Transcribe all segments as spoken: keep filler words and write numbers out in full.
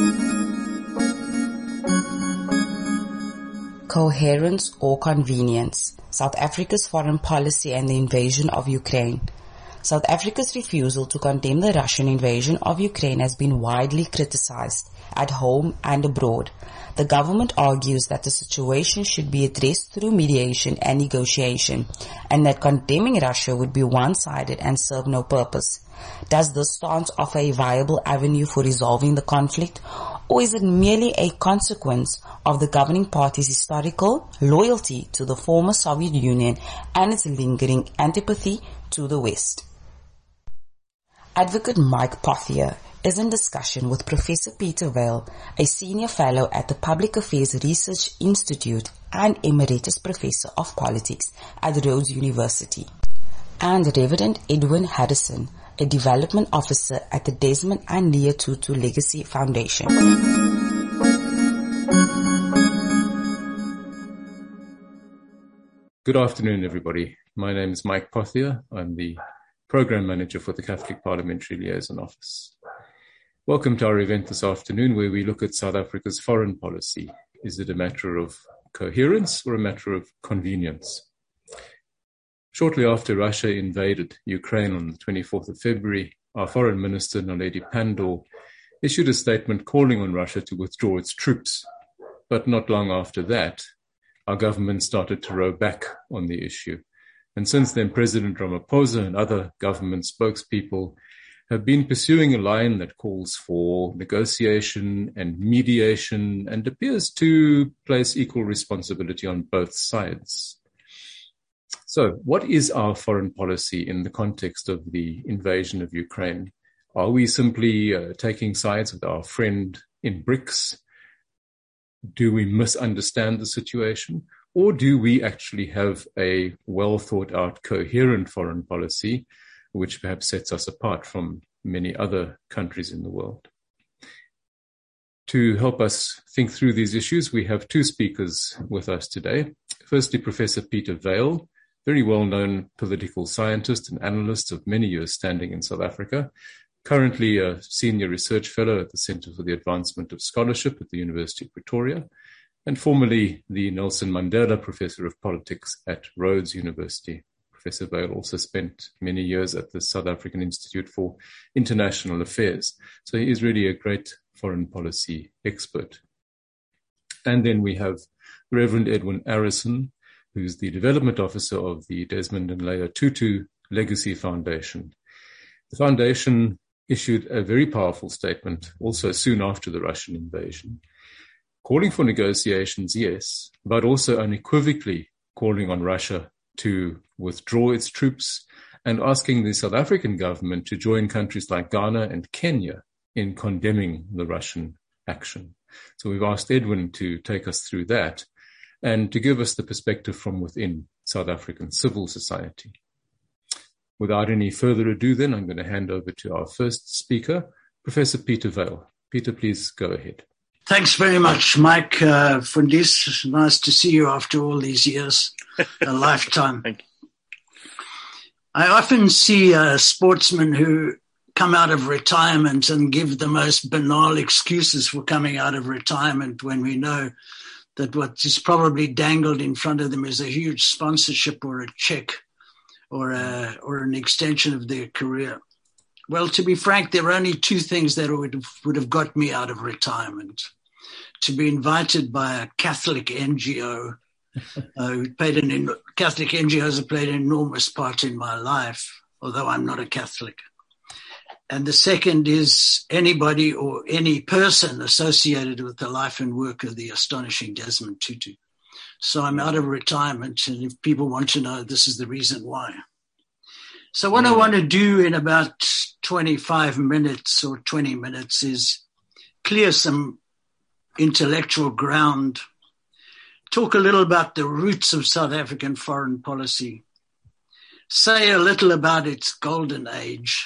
Coherence or convenience? South Africa's foreign policy and the invasion of Ukraine. South Africa's refusal to condemn the Russian invasion of Ukraine has been widely criticized, at home and abroad. The government argues that the situation should be addressed through mediation and negotiation, and that condemning Russia would be one-sided and serve no purpose. Does this stance offer a viable avenue for resolving the conflict, or is it merely a consequence of the governing party's historical loyalty to the former Soviet Union and its lingering antipathy to the West? Advocate Mike Pothier is in discussion with Professor Peter Vale, a senior fellow at the Public Affairs Research Institute and emeritus professor of politics at Rhodes University, and Reverend Edwin Harrison, a development officer at the Desmond and Leah Tutu Legacy Foundation. Good afternoon, everybody. My name is Mike Pothier. I'm the Program Manager for the Catholic Parliamentary Liaison Office. Welcome to our event this afternoon, where we look at South Africa's foreign policy. Is it a matter of coherence or a matter of convenience? Shortly after Russia invaded Ukraine on the twenty-fourth of February, our Foreign Minister, Naledi Pandor, issued a statement calling on Russia to withdraw its troops. But not long after that, our government started to row back on the issue. And since then, President Ramaphosa and other government spokespeople have been pursuing a line that calls for negotiation and mediation and appears to place equal responsibility on both sides. So what is our foreign policy in the context of the invasion of Ukraine? Are we simply uh, taking sides with our friend in BRICS? Do we misunderstand the situation? Or do we actually have a well thought out, coherent foreign policy, which perhaps sets us apart from many other countries in the world? To help us think through these issues, we have two speakers with us today. Firstly, Professor Peter Vale, very well-known political scientist and analyst of many years standing in South Africa, currently a senior research fellow at the Center for the Advancement of Scholarship at the University of Pretoria, and formerly the Nelson Mandela Professor of Politics at Rhodes University. Professor Vale also spent many years at the South African Institute for International Affairs. So he is really a great foreign policy expert. And then we have Reverend Edwin Harrison, who's the development officer of the Desmond and Leah Tutu Legacy Foundation. The foundation issued a very powerful statement also soon after the Russian invasion, calling for negotiations, yes, but also unequivocally calling on Russia to withdraw its troops and asking the South African government to join countries like Ghana and Kenya in condemning the Russian action. So we've asked Edwin to take us through that and to give us the perspective from within South African civil society. Without any further ado, then, I'm going to hand over to our first speaker, Professor Peter Vale. Peter, please go ahead. Thanks very much, Mike, uh, for this. Nice to see you after all these years, a lifetime. Thank you. I often see uh, sportsmen who come out of retirement and give the most banal excuses for coming out of retirement when we know that what is probably dangled in front of them is a huge sponsorship or a check or a, or an extension of their career. Well, to be frank, there are only two things that would have, would have got me out of retirement. To be invited by a Catholic N G O, uh, who played an, Catholic N G Os have played an enormous part in my life, although I'm not a Catholic. And the second is anybody or any person associated with the life and work of the astonishing Desmond Tutu. So I'm out of retirement, and if people want to know, this is the reason why. So what I want to do in about twenty-five minutes or twenty minutes is clear some intellectual ground, talk a little about the roots of South African foreign policy, say a little about its golden age,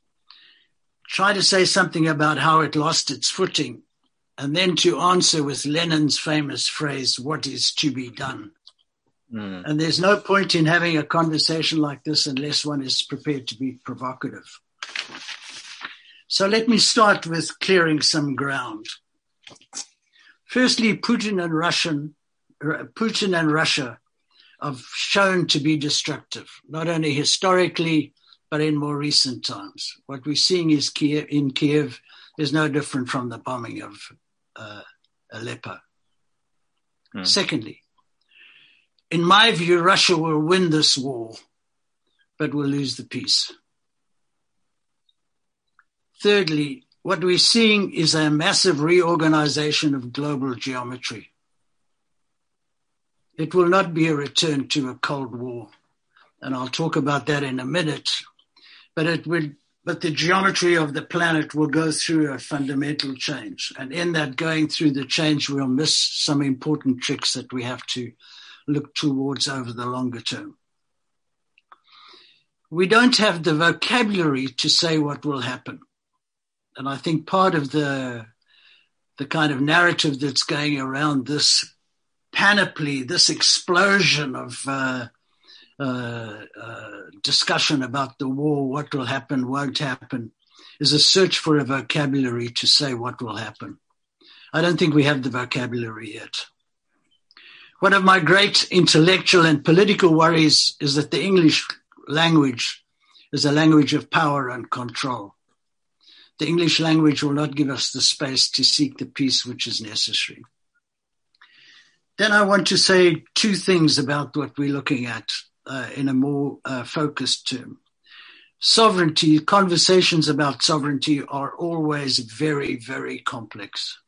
try to say something about how it lost its footing, and then to answer with Lenin's famous phrase, what is to be done? Mm. And there's no point in having a conversation like this unless one is prepared to be provocative. So let me start with clearing some ground. Firstly, Putin and Russian, Putin and Russia have shown to be destructive, not only historically, but in more recent times. What we're seeing is Kiev, in Kiev is no different from the bombing of uh, Aleppo. Mm. Secondly, in my view, Russia will win this war, but will lose the peace. Thirdly, what we're seeing is a massive reorganization of global geometry. It will not be a return to a Cold War, and I'll talk about that in a minute, but it would, but the geometry of the planet will go through a fundamental change. And in that going through the change, we'll miss some important tricks that we have to look towards over the longer term. We don't have the vocabulary to say what will happen. And I think part of the, the kind of narrative that's going around this panoply, this explosion of uh, uh, uh, discussion about the war, what will happen, won't happen, is a search for a vocabulary to say what will happen. I don't think we have the vocabulary yet. One of my great intellectual and political worries is that the English language is a language of power and control. The English language will not give us the space to seek the peace which is necessary. Then I want to say two things about what we're looking at uh, in a more uh, focused term. Sovereignty, conversations about sovereignty are always very, very complex.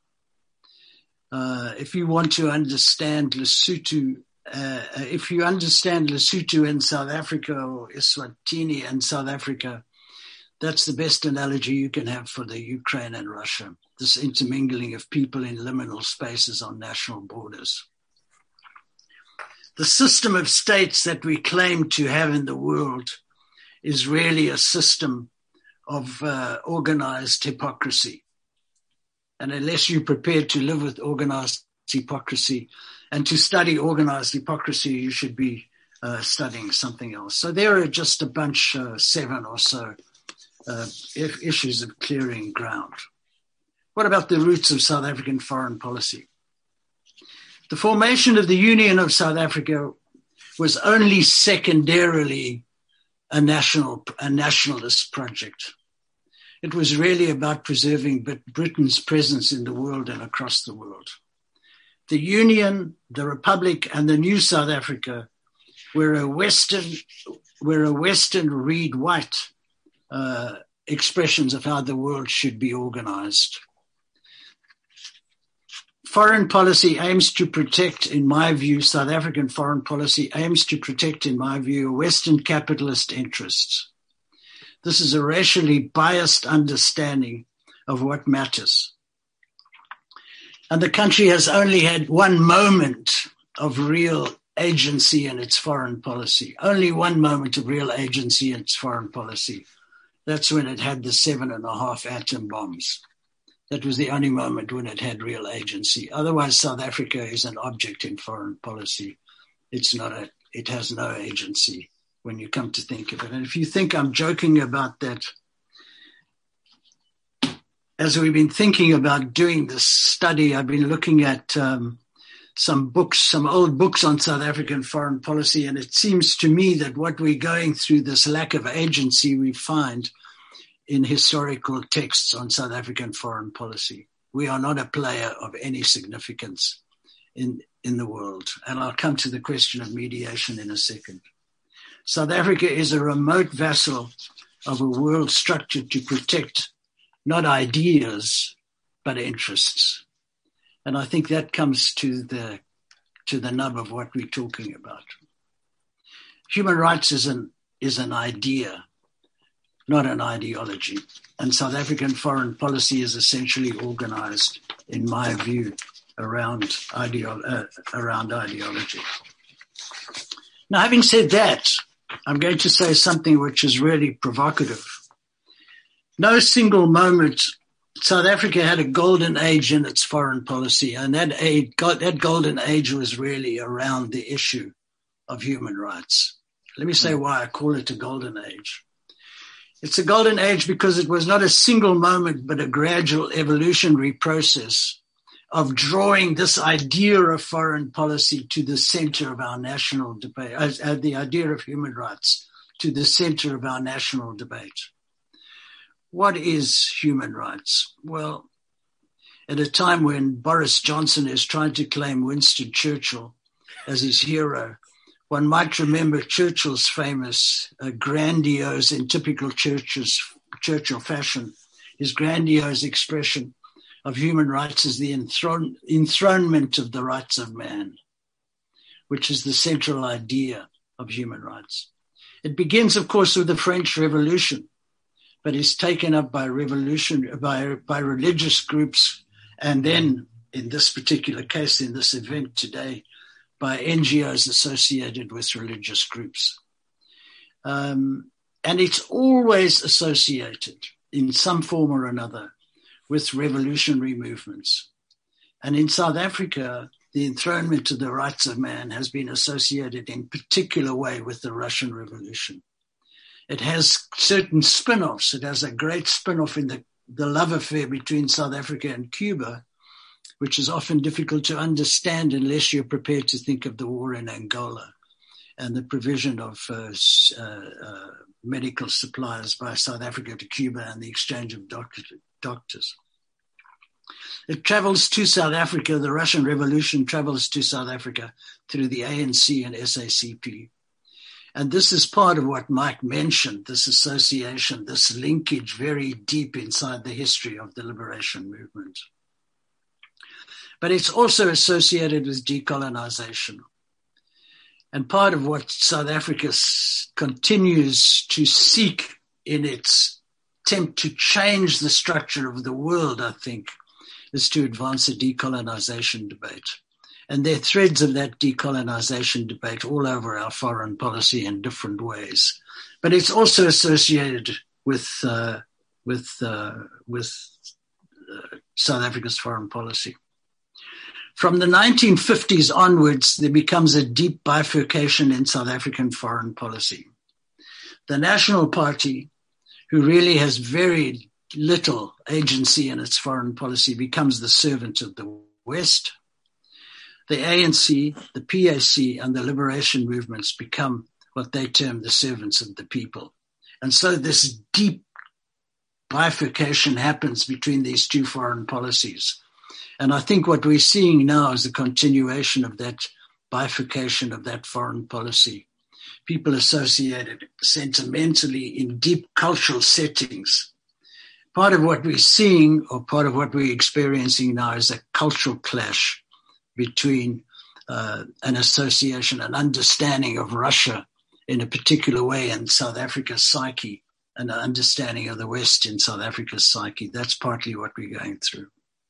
Uh, if you want to understand Lesotho, uh, if you understand Lesotho in South Africa or Eswatini in South Africa, that's the best analogy you can have for the Ukraine and Russia, this intermingling of people in liminal spaces on national borders. The system of states that we claim to have in the world is really a system of uh, organized hypocrisy. And unless you're prepared to live with organized hypocrisy and to study organized hypocrisy, you should be uh, studying something else. So there are just a bunch, uh, seven or so, Uh, issues of clearing ground. What about the roots of South African foreign policy? The formation of the Union of South Africa was only secondarily a national, a nationalist project. It was really about preserving Britain's presence in the world and across the world. The Union, the Republic, and the new South Africa were a Western, were a Western read White Uh, expressions of how the world should be organized. Foreign policy aims to protect, in my view, South African foreign policy aims to protect, in my view, Western capitalist interests. This is a racially biased understanding of what matters. And the country has only had one moment of real agency in its foreign policy, only one moment of real agency in its foreign policy. That's when it had the seven and a half atom bombs. That was the only moment when it had real agency. Otherwise, South Africa is an object in foreign policy. It's not a, it has no agency when you come to think of it. And if you think I'm joking about that, as we've been thinking about doing this study, I've been looking at um, some books, some old books on South African foreign policy, and it seems to me that what we're going through, this lack of agency we find in historical texts on South African foreign policy. We are not a player of any significance in, in the world. And I'll come to the question of mediation in a second. South Africa is a remote vassal of a world structured to protect not ideas, but interests. And I think that comes to the to the nub of what we're talking about. Human rights is an is an idea, not an ideology. And South African foreign policy is essentially organized, in my view, around ideo- uh, around ideology. Now, having said that, I'm going to say something which is really provocative. No single moment South Africa had a golden age in its foreign policy, and that, age, that golden age was really around the issue of human rights. Let me say why I call it a golden age. It's a golden age because it was not a single moment, but a gradual evolutionary process of drawing this idea of foreign policy to the center of our national debate, uh, uh, the idea of human rights to the center of our national debate. What is human rights? Well, at a time when Boris Johnson is trying to claim Winston Churchill as his hero, one might remember Churchill's famous, uh, grandiose, in typical Churchill's, Churchill fashion, his grandiose expression of human rights as the enthrone, enthronement of the rights of man, which is the central idea of human rights. It begins, of course, with the French Revolution, but is taken up by revolution, by, by religious groups, and then, in this particular case, in this event today, by N G Os associated with religious groups. Um, and it's always associated in some form or another with revolutionary movements. And in South Africa, the enthronement of the rights of man has been associated in particular way with the Russian Revolution. It has certain spin-offs. It has a great spin-off in the, the love affair between South Africa and Cuba, which is often difficult to understand unless you're prepared to think of the war in Angola and the provision of uh, uh, uh, medical supplies by South Africa to Cuba and the exchange of doctor, doctors. It travels to South Africa. The Russian Revolution travels to South Africa through the A N C and S A C P. And this is part of what Mike mentioned, this association, this linkage very deep inside the history of the liberation movement. But it's also associated with decolonization. And part of what South Africa continues to seek in its attempt to change the structure of the world, I think, is to advance a decolonization debate. And there are threads of that decolonization debate all over our foreign policy in different ways. But it's also associated with uh, with uh, with uh, South Africa's foreign policy. From the nineteen fifties onwards, there becomes a deep bifurcation in South African foreign policy. The National Party, who really has very little agency in its foreign policy, becomes the servant of the West. The A N C, the P A C, and the liberation movements become what they term the servants of the people. And so this deep bifurcation happens between these two foreign policies. And I think what we're seeing now is a continuation of that bifurcation of that foreign policy. People associated sentimentally in deep cultural settings. Part of what we're seeing, or part of what we're experiencing now, is a cultural clash between uh, an association, an understanding of Russia in a particular way in South Africa's psyche, and an understanding of the West in South Africa's psyche. That's partly what we're going through.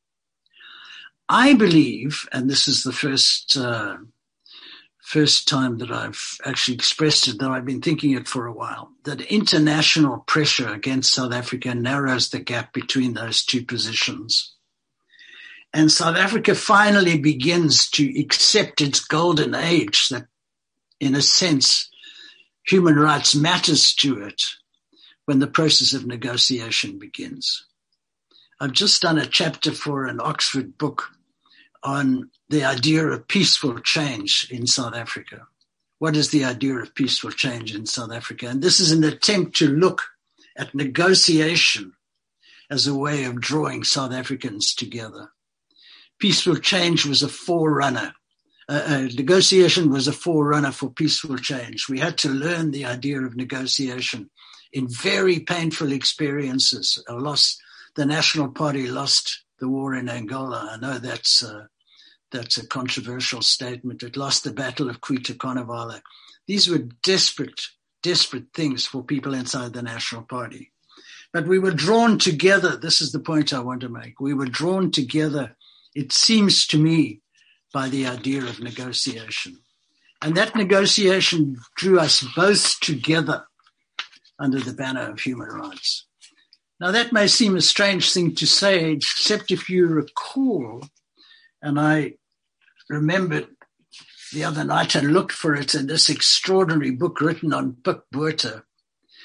I believe, and this is the first uh, first time that I've actually expressed it, though I've been thinking it for a while, that international pressure against South Africa narrows the gap between those two positions. And South Africa finally begins to accept its golden age, that in a sense, human rights matters to it when the process of negotiation begins. I've just done a chapter for an Oxford book on the idea of peaceful change in South Africa. What is the idea of peaceful change in South Africa? And this is an attempt to look at negotiation as a way of drawing South Africans together. Peaceful change was a forerunner. Uh, uh, negotiation was a forerunner for peaceful change. We had to learn the idea of negotiation in very painful experiences. A loss, the National Party lost the war in Angola. I know that's uh, that's a controversial statement. It lost the Battle of Cuito Carnavala. These were desperate, desperate things for people inside the National Party. But we were drawn together. This is the point I want to make. We were drawn together, it seems to me, by the idea of negotiation. And that negotiation drew us both together under the banner of human rights. Now, that may seem a strange thing to say, except if you recall, and I remembered the other night and looked for it in this extraordinary book written on Pik Botha,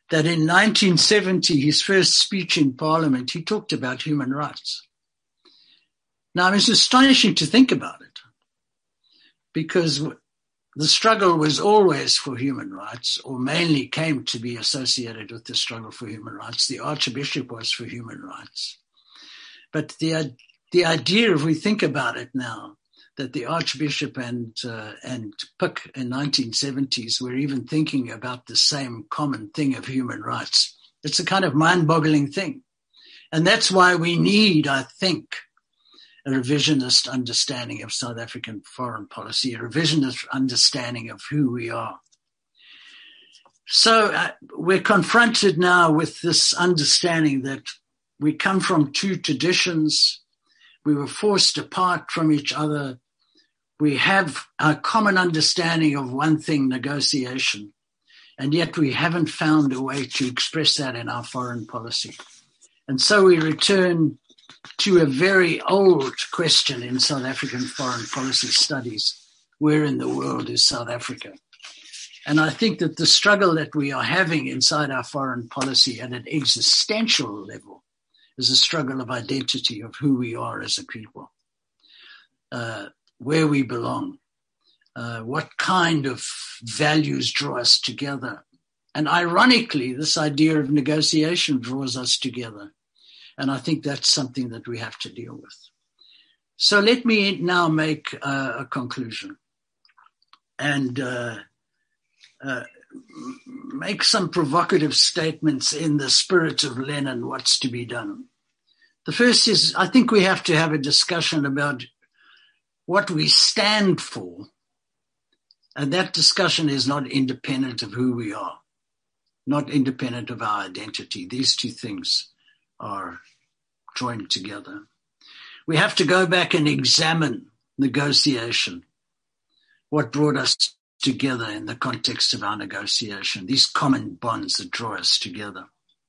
that in nineteen seventy, his first speech in Parliament, he talked about human rights. Now, it's astonishing to think about it, because the struggle was always for human rights, or mainly came to be associated with the struggle for human rights. The Archbishop was for human rights. But the the idea, if we think about it now, that the Archbishop and uh, and Pick in nineteen seventies were even thinking about the same common thing of human rights, it's a kind of mind-boggling thing. And that's why we need, I think, a revisionist understanding of South African foreign policy, a revisionist understanding of who we are. So uh, we're confronted now with this understanding that we come from two traditions. We were forced apart from each other. We have a common understanding of one thing, negotiation, and yet we haven't found a way to express that in our foreign policy. And so we return to a very old question in South African foreign policy studies: where in the world is South Africa? And I think that the struggle that we are having inside our foreign policy at an existential level is a struggle of identity, of who we are as a people, uh, where we belong, uh, what kind of values draw us together. And ironically, this idea of negotiation draws us together. And I think that's something that we have to deal with. So let me now make uh, a conclusion and uh, uh, make some provocative statements in the spirit of Lenin, what's to be done. The first is, I think we have to have a discussion about what we stand for. And that discussion is not independent of who we are, not independent of our identity. These two things are joined together. We have to go back and examine negotiation, what brought us together in the context of our negotiation, these common bonds that draw us together.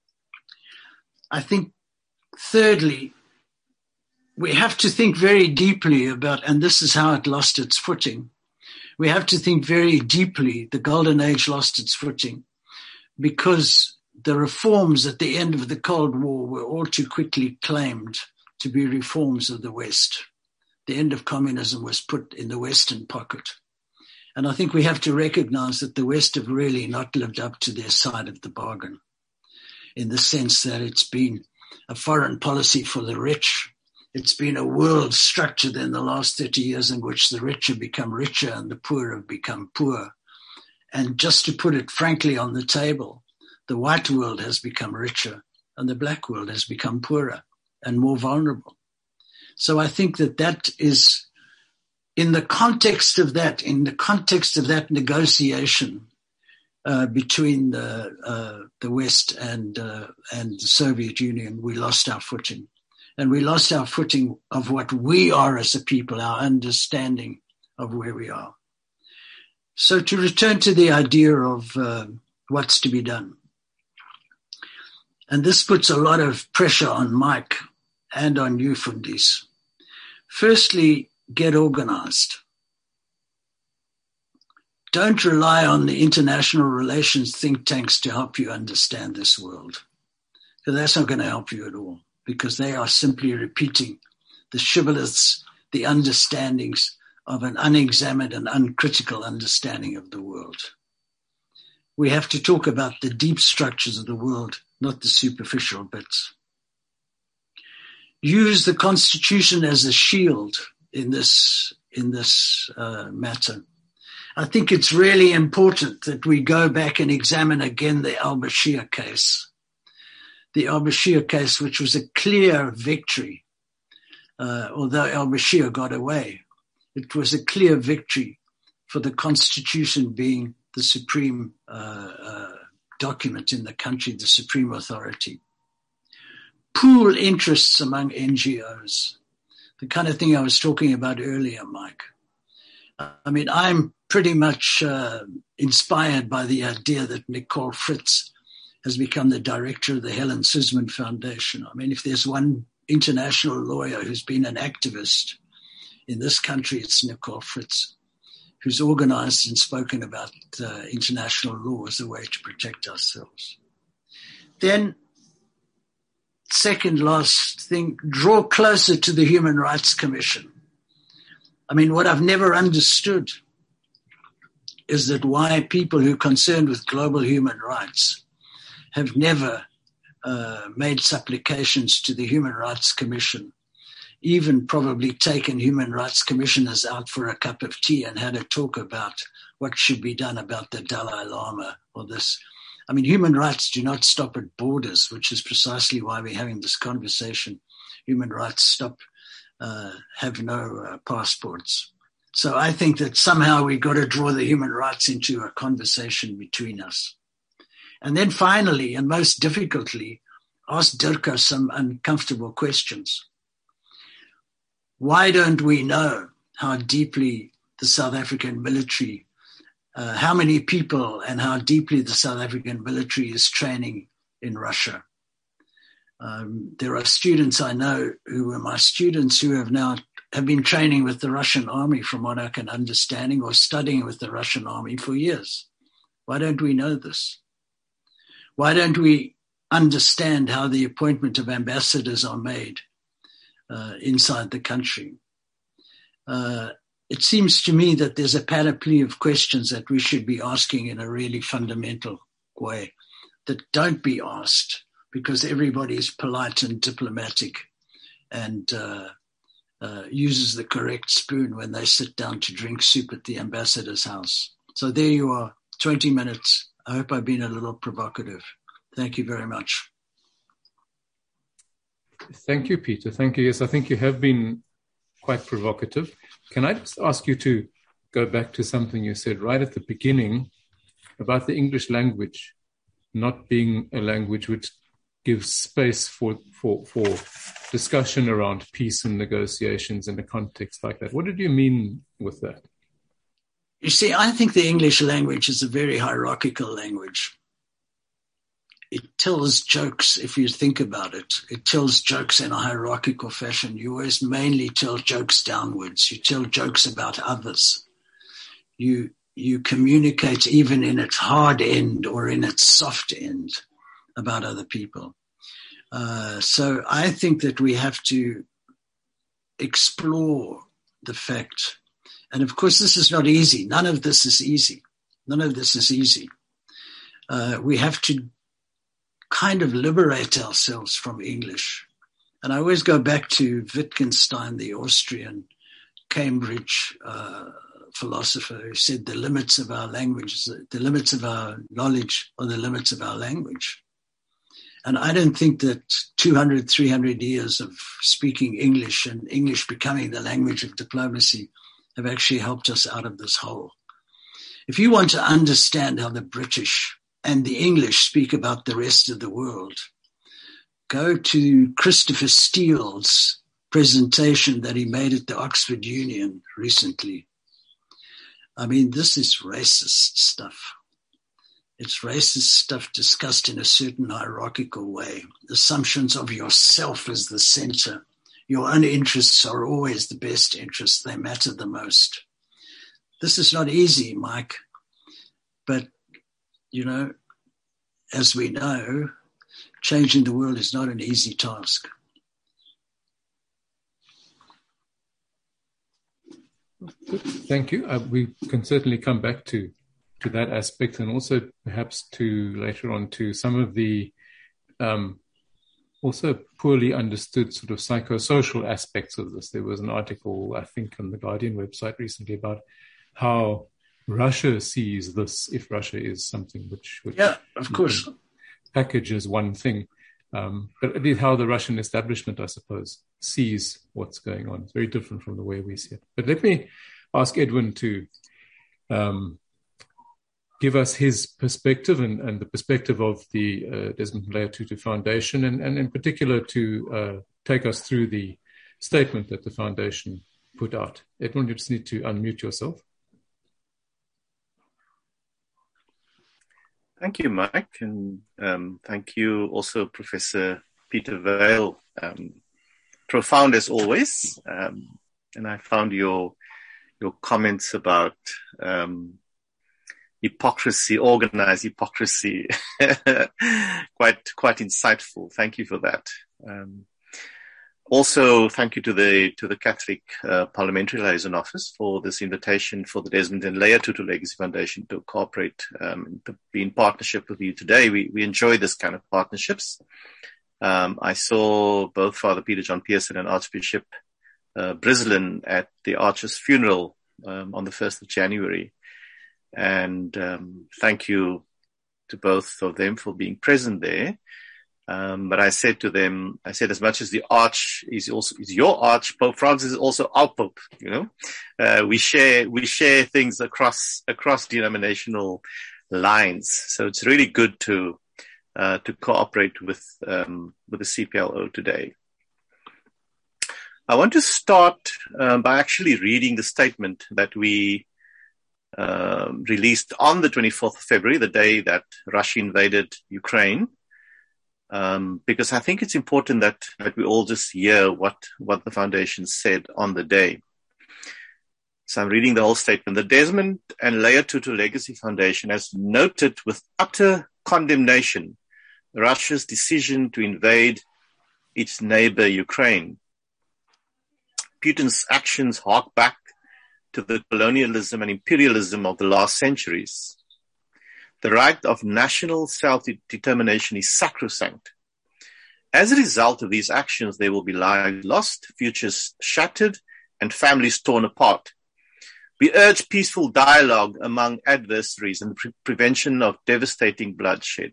I think, thirdly, we have to think very deeply about, and this is how it lost its footing, we have to think very deeply, the Golden Age lost its footing, because the reforms at the end of the Cold War were all too quickly claimed to be reforms of the West. The end of communism was put in the Western pocket. And I think we have to recognize that the West have really not lived up to their side of the bargain, in the sense that it's been a foreign policy for the rich. It's been a world structured in the last thirty years in which the rich have become richer and the poor have become poor. And just to put it frankly on the table, the white world has become richer and the black world has become poorer and more vulnerable. So I think that that is, in the context of that, in the context of that negotiation uh, between the, uh, the West and, uh, and the Soviet Union, we lost our footing. And we lost our footing of what we are as a people, our understanding of where we are. So to return to the idea of uh, what's to be done. And this puts a lot of pressure on Mike and on you, Fundis. Firstly, get organized. Don't rely on the international relations think tanks to help you understand this world, because that's not going to help you at all, because they are simply repeating the shibboleths, the understandings of an unexamined and uncritical understanding of the world. We have to talk about the deep structures of the world, not the superficial bits. Use the Constitution as a shield in this, in this uh, matter. I think it's really important that we go back and examine again the al-Bashir case. The al-Bashir case, which was a clear victory, uh, although al-Bashir got away. It was a clear victory for the Constitution being the supreme uh, uh, document in the country, the supreme authority. Pool interests among N G Os, the kind of thing I was talking about earlier, Mike. I mean, I'm pretty much uh, inspired by the idea that Nicole Fritz has become the director of the Helen Suzman Foundation. I mean, if there's one international lawyer who's been an activist in this country, it's Nicole Fritz, who's organized and spoken about uh, international law as a way to protect ourselves. then, second last thing, draw closer to the Human Rights Commission. I mean, what I've never understood is that why people who are concerned with global human rights have never uh, made supplications to the Human Rights Commission, even probably taken human rights commissioners out for a cup of tea and had a talk about what should be done about the Dalai Lama or this. I mean, human rights do not stop at borders, which is precisely why we're having this conversation. Human rights stop, uh, have no uh, passports. So I think that somehow we've got to draw the human rights into a conversation between us. And then finally, and most difficultly, ask Dirk some uncomfortable questions. Why don't we know how deeply the South African military, uh, how many people and how deeply the South African military is training in Russia? Um, there are students I know who were my students who have now have been training with the Russian army, from what I can understanding, or studying with the Russian army for years. Why don't we know this? Why don't we understand how the appointment of ambassadors are made uh, inside the country? Uh, it seems to me that there's a panoply of questions that we should be asking in a really fundamental way that don't be asked because everybody's polite and diplomatic and uh, uh, uses the correct spoon when they sit down to drink soup at the ambassador's house. So there you are, twenty minutes. I hope I've been a little provocative. Thank you very much. Thank you, Peter. Thank you. Yes, I think you have been quite provocative. Can I just ask you to go back to something you said right at the beginning about the English language not being a language which gives space for, for, for discussion around peace and negotiations in a context like that? What did you mean with that? You see, I think the English language is a very hierarchical language. It tells jokes, if you think about it. It tells jokes in a hierarchical fashion. You always mainly tell jokes downwards. You tell jokes about others. You you communicate even in its hard end or in its soft end about other people. Uh, so I think that we have to explore the fact. And of course, this is not easy. None of this is easy. None of this is easy. Uh, we have to kind of liberate ourselves from English. And I always go back to Wittgenstein, the Austrian Cambridge uh, philosopher, who said the limits of our language, the limits of our knowledge are the limits of our language. And I don't think that two hundred, three hundred years of speaking English and English becoming the language of diplomacy have actually helped us out of this hole. If you want to understand how the British and the English speak about the rest of the world, go to Christopher Steele's presentation that he made at the Oxford Union recently. I mean, this is racist stuff. It's racist stuff discussed in a certain hierarchical way. Assumptions of yourself as the center. Your own interests are always the best interests. They matter the most. This is not easy, Mike. But, you know, as we know, changing the world is not an easy task. Thank you. Uh, we can certainly come back to, to that aspect, and also perhaps to later on to some of the um, also poorly understood sort of psychosocial aspects of this. There was an article, I think, on the Guardian website recently about how Russia sees this, if Russia is something which, which yeah, of course, packages one thing, um, but at least how the Russian establishment, I suppose, sees what's going on. It's very different from the way we see it. But let me ask Edwin to um, give us his perspective and, and the perspective of the uh, Desmond Malaya Tutu Foundation, and, and in particular to uh, take us through the statement that the foundation put out. Edwin, you just need to unmute yourself. Thank you, Mike, and um, thank you also, Professor Peter Vale. Um, profound as always, um, and I found your your comments about um, hypocrisy, organized hypocrisy. quite, quite insightful. Thank you for that. Um, also, thank you to the, to the Catholic uh, Parliamentary Liaison Office for this invitation for the Desmond and Leah Tutu Legacy Foundation to cooperate, um, to be in partnership with you today. We, we enjoy this kind of partnerships. Um, I saw both Father Peter John Pearson and Archbishop uh, Brislin at the Archer's funeral um, on the first of January. And um, thank you to both of them for being present there. Um, but I said to them, I said, as much as the Arch is also is your Arch, Pope Francis is also our Pope. You know, uh, we share we share things across across denominational lines. So it's really good to uh, to cooperate with um, with the C P L O today. I want to start um, by actually reading the statement that we um, released on the twenty-fourth of February, the day that Russia invaded Ukraine. Um, because I think it's important that, that we all just hear what, what the foundation said on the day. So I'm reading the whole statement. The Desmond and Leah Tutu Legacy Foundation has noted with utter condemnation Russia's decision to invade its neighbor Ukraine. Putin's actions hark back to the colonialism and imperialism of the last centuries. The right of national self-determination is sacrosanct. As a result of these actions, there will be lives lost, futures shattered, and families torn apart. We urge peaceful dialogue among adversaries and the pre- prevention of devastating bloodshed.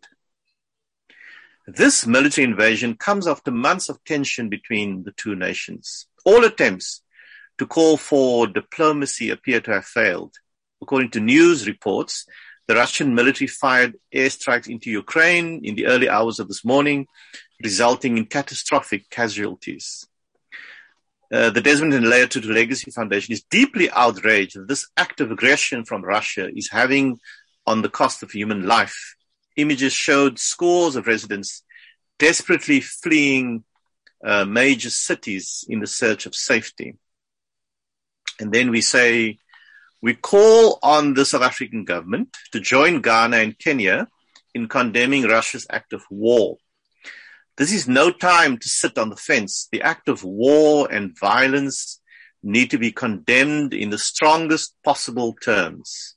This military invasion comes after months of tension between the two nations. All attempts to call for diplomacy appear to have failed. According to news reports, the Russian military fired airstrikes into Ukraine in the early hours of this morning, resulting in catastrophic casualties. Uh, the Desmond and Leah Tutu Legacy Foundation is deeply outraged that this act of aggression from Russia is having on the cost of human life. Images showed scores of residents desperately fleeing uh, major cities in the search of safety. And then we say, we call on the South African government to join Ghana and Kenya in condemning Russia's act of war. This is no time to sit on the fence. The act of war and violence need to be condemned in the strongest possible terms.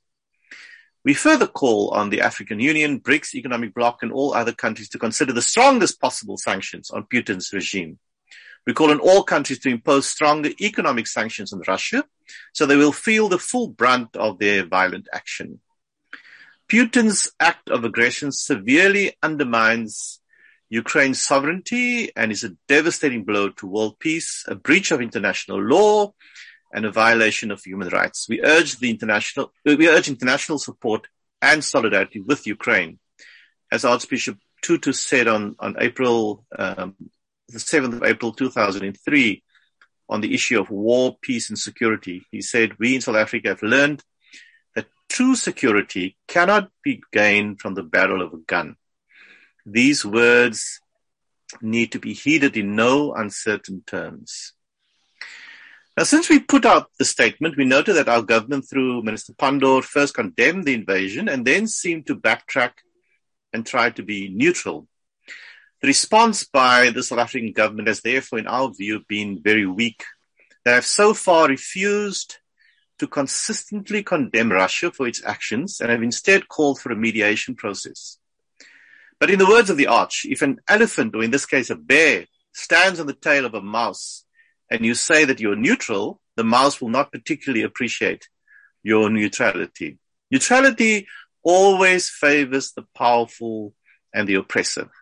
We further call on the African Union, BRICS Economic Bloc, and all other countries to consider the strongest possible sanctions on Putin's regime. We call on all countries to impose stronger economic sanctions on Russia so they will feel the full brunt of their violent action. Putin's act of aggression severely undermines Ukraine's sovereignty and is a devastating blow to world peace, a breach of international law, and a violation of human rights. We urge the international, we urge international support and solidarity with Ukraine. As Archbishop Tutu said on, on April, um, the seventh of April, two thousand three, on the issue of war, peace, and security, he said, we in South Africa have learned that true security cannot be gained from the barrel of a gun. These words need to be heeded in no uncertain terms. Now, since we put out the statement, we noted that our government, through Minister Pandor, first condemned the invasion and then seemed to backtrack and try to be neutral. The response by the South African government has therefore, in our view, been very weak. They have so far refused to consistently condemn Russia for its actions and have instead called for a mediation process. But in the words of the Arch, if an elephant, or in this case a bear, stands on the tail of a mouse and you say that you're neutral, the mouse will not particularly appreciate your neutrality. Neutrality always favors the powerful and the oppressive.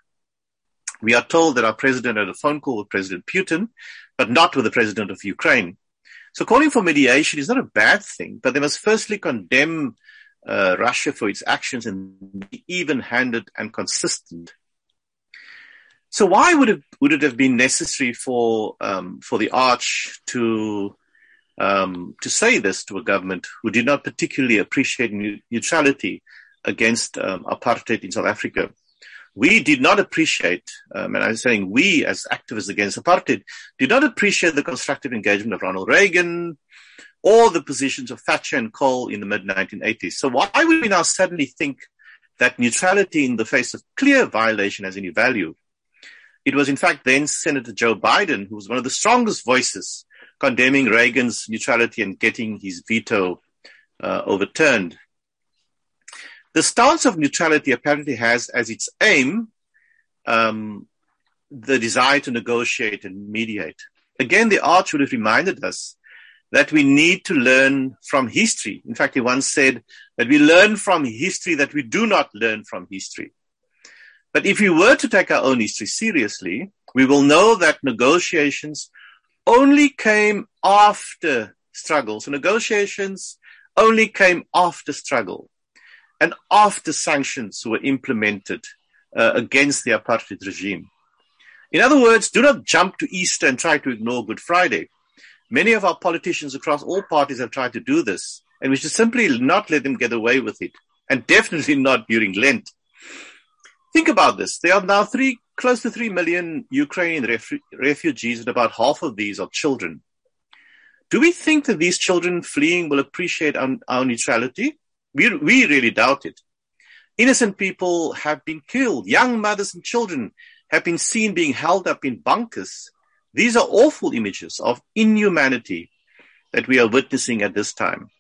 We are told that our president had a phone call with President Putin, but not with the president of Ukraine. So calling for mediation is not a bad thing, but they must firstly condemn uh, Russia for its actions and be even-handed and consistent. So why would it, would it have been necessary for, um, for the Arch to, um, to say this to a government who did not particularly appreciate neutrality against um, apartheid in South Africa? We did not appreciate, um, and I'm saying we as activists against apartheid, did not appreciate the constructive engagement of Ronald Reagan, or the positions of Thatcher and Kohl in the mid nineteen eighties. So why would we now suddenly think that neutrality in the face of clear violation has any value? It was, in fact, then Senator Joe Biden who was one of the strongest voices condemning Reagan's neutrality and getting his veto uh, overturned. The stance of neutrality apparently has as its aim um, the desire to negotiate and mediate. Again, the Arch would have reminded us that we need to learn from history. In fact, he once said that we learn from history that we do not learn from history. But if we were to take our own history seriously, we will know that negotiations only came after struggle. So negotiations only came after struggle and after sanctions were implemented uh, against the apartheid regime. In other words, do not jump to Easter and try to ignore Good Friday. Many of our politicians across all parties have tried to do this, and we should simply not let them get away with it, and definitely not during Lent. Think about this. There are now three, close to three million Ukrainian ref- refugees, and about half of these are children. Do we think that these children fleeing will appreciate our, our neutrality? We, we really doubt it. Innocent people have been killed. Young mothers and children have been seen being held up in bunkers. These are awful images of inhumanity that we are witnessing at this time.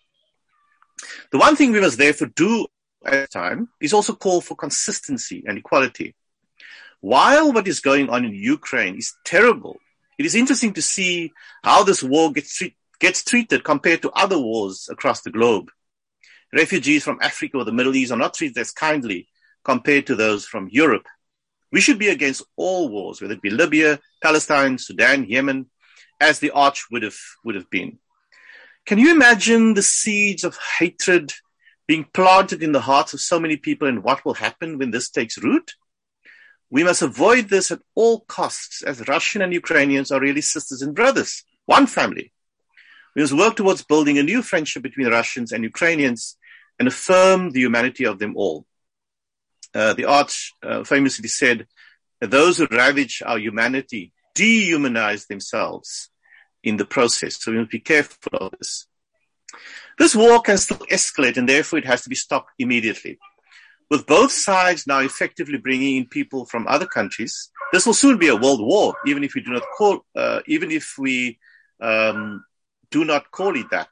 The one thing we must therefore do at this time is also call for consistency and equality. While what is going on in Ukraine is terrible, it is interesting to see how this war gets, treat, gets treated compared to other wars across the globe. Refugees from Africa or the Middle East are not treated as kindly compared to those from Europe. We should be against all wars, whether it be Libya, Palestine, Sudan, Yemen, as the Arch would have, would have been. Can you imagine the seeds of hatred being planted in the hearts of so many people and what will happen when this takes root? We must avoid this at all costs, as Russian and Ukrainians are really sisters and brothers, one family. We must work towards building a new friendship between Russians and Ukrainians and affirm the humanity of them all. Uh, the Arch uh, famously said that those who ravage our humanity dehumanize themselves in the process. So we must be careful of this. This war can still escalate, and therefore it has to be stopped immediately. With both sides now effectively bringing in people from other countries, this will soon be a world war, even if we do not call, uh, even if we um, do not call it that.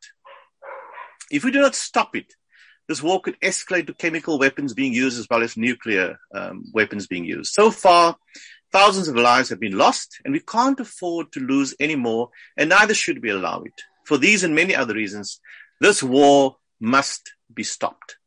If we do not stop it, this war could escalate to chemical weapons being used as well as nuclear um, weapons being used. So far, thousands of lives have been lost, and we can't afford to lose any more, and neither should we allow it. For these and many other reasons, this war must be stopped.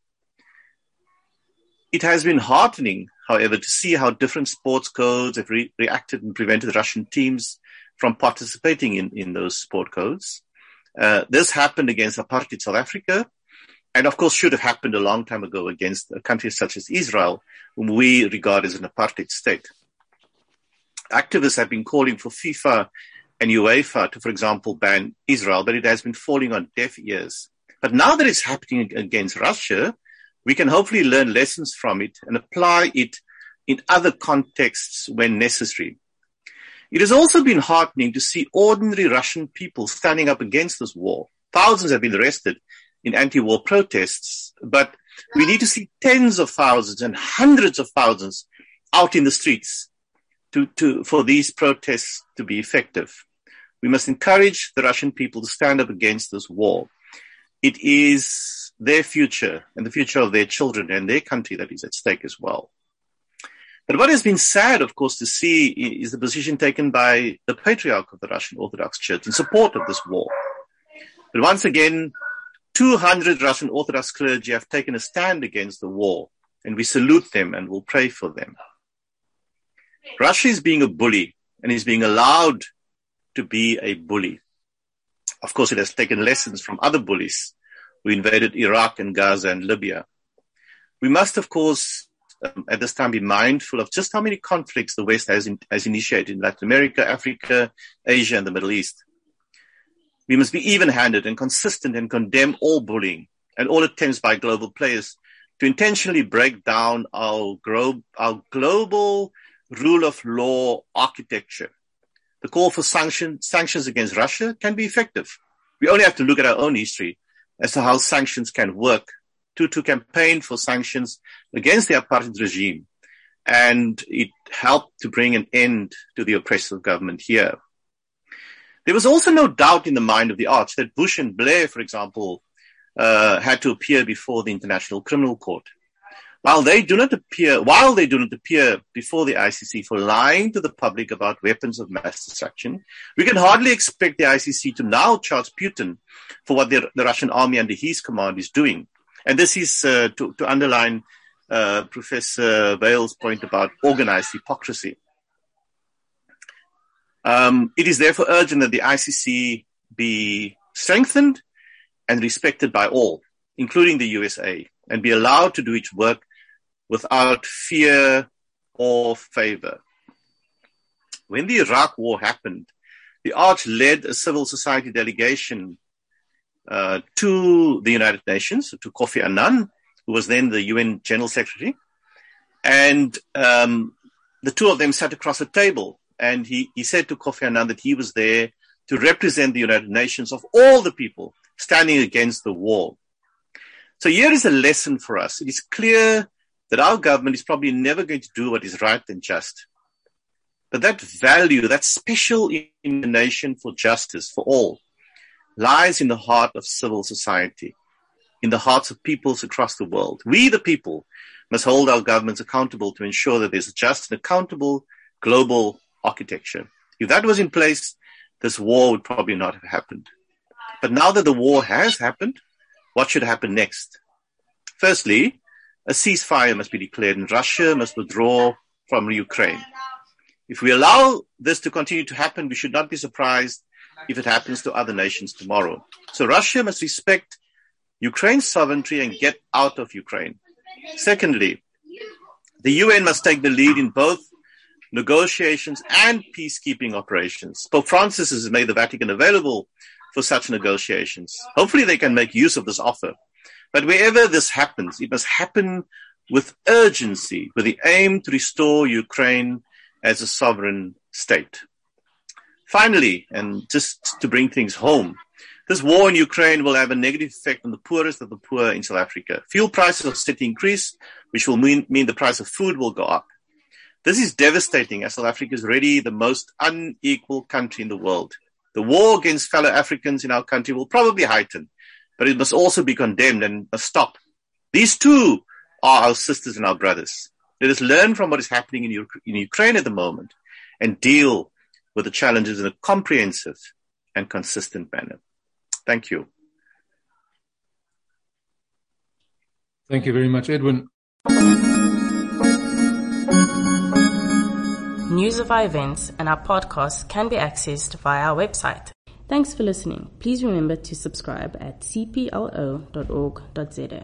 It has been heartening, however, to see how different sports codes have re- reacted and prevented Russian teams from participating in, in those sport codes. Uh, this happened against apartheid South Africa, and of course should have happened a long time ago against countries such as Israel, whom we regard as an apartheid state. Activists have been calling for FIFA and UEFA to, for example, ban Israel, but it has been falling on deaf ears. But now that it's happening against Russia, we can hopefully learn lessons from it and apply it in other contexts when necessary. It has also been heartening to see ordinary Russian people standing up against this war. Thousands have been arrested in anti-war protests, but we need to see tens of thousands and hundreds of thousands out in the streets to, to, for these protests to be effective. We must encourage the Russian people to stand up against this war. It is their future and the future of their children and their country that is at stake as well. But what has been sad, of course, to see is the position taken by the Patriarch of the Russian Orthodox Church in support of this war. But once again, two hundred Russian Orthodox clergy have taken a stand against the war, and we salute them and will pray for them. Russia is being a bully and is being allowed to be a bully. Of course, it has taken lessons from other bullies who invaded Iraq and Gaza and Libya. We must, of course, um, at this time be mindful of just how many conflicts the West has, in, has initiated in Latin America, Africa, Asia, and the Middle East. We must be even-handed and consistent and condemn all bullying and all attempts by global players to intentionally break down our, gro- our global rule of law architecture. The call for sanction, sanctions against Russia can be effective, We only have to look at our own history as to how sanctions can work to, to campaign for sanctions against the apartheid regime. And it helped to bring an end to the oppressive government here. There was also no doubt in the mind of the Arch that Bush and Blair, for example, uh, had to appear before the International Criminal Court. While they do not appear, while they do not appear before the I C C for lying to the public about weapons of mass destruction, we can hardly expect the I C C to now charge Putin for what the, the Russian army under his command is doing. And this is uh, to, to underline uh, Professor Vale's point about organized hypocrisy. Um, it is therefore urgent that the I C C be strengthened and respected by all, including the U S A, and be allowed to do its work without fear or favor. When the Iraq War happened, the Arch led a civil society delegation uh, to the United Nations, to Kofi Annan, who was then the U N General Secretary. And um, the two of them sat across a table, and he, he said to Kofi Annan that he was there to represent the United Nations of all the people standing against the war. So here is a lesson for us. It is clear that our government is probably never going to do what is right and just. But that value, that special inclination for justice for all, lies in the heart of civil society, in the hearts of peoples across the world. We, the people, must hold our governments accountable to ensure that there's a just and accountable global architecture. If that was in place, this war would probably not have happened. But now that the war has happened, what should happen next? Firstly, a ceasefire must be declared and Russia must withdraw from Ukraine. If we allow this to continue to happen, we should not be surprised if it happens to other nations tomorrow. So Russia must respect Ukraine's sovereignty and get out of Ukraine. Secondly, the U N must take the lead in both negotiations and peacekeeping operations. Pope Francis has made the Vatican available for such negotiations. Hopefully they can make use of this offer. But wherever this happens, it must happen with urgency, with the aim to restore Ukraine as a sovereign state. Finally, and just to bring things home, this war in Ukraine will have a negative effect on the poorest of the poor in South Africa. Fuel prices are set to increase, which will mean, mean the price of food will go up. This is devastating, as South Africa is already the most unequal country in the world. The war against fellow Africans in our country will probably heighten, but it must also be condemned and must stop. These too are our sisters and our brothers. Let us learn from what is happening in, U- in Ukraine at the moment and deal with the challenges in a comprehensive and consistent manner. Thank you. Thank you very much, Edwin. News of our events and our podcasts can be accessed via our website. Thanks for listening. Please remember to subscribe at c p l o dot org dot z a.